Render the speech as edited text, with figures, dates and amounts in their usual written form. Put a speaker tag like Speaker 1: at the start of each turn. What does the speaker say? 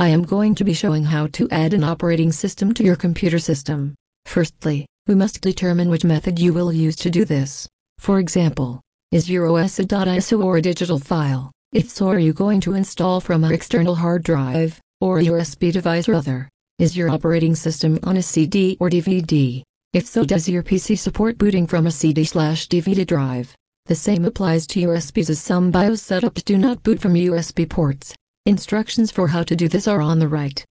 Speaker 1: I am going to be showing how to add an operating system to your computer system. Firstly, we must determine which method you will use to do this. For example, is your OS a .iso or a digital file? If so, are you going to install from an external hard drive, or a USB device or other? Is your operating system on a CD or DVD? If so, does your PC support booting from a CD/DVD drive? The same applies to USBs, as some BIOS setups do not boot from USB ports. Instructions for how to do this are on the right.